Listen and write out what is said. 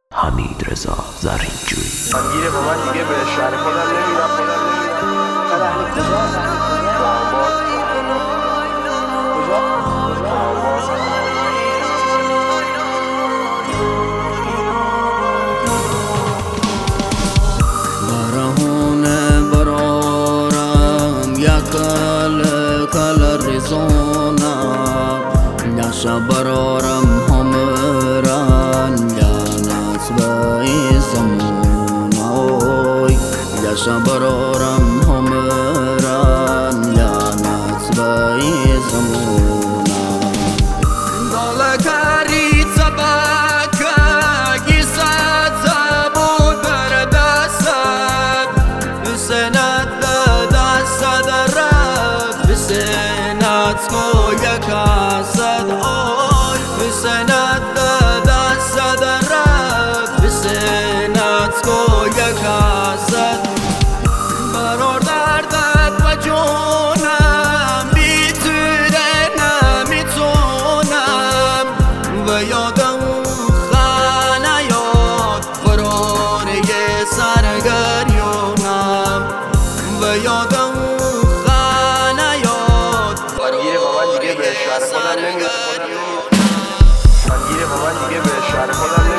حمیدرضا زرینجویی. من گیره با من دیگه به شهر خودم نمیرم. برهونه برارم یا کل ریزونا یا برارم همران یا نسبای زمون یا برارم همران یا نسبای زمون دلکاری تباکا گیسات بود بر دستت بسنت دست درد بسنت کو یکاسد آی بسنت دست درد بسنت کو یکاسد برار دردت و جونم بی تو نمیتونم و یادم خانه یاد فراره سرگریونم و یادم خانه یاد فراره من گیره با من دیگه به شهر خودم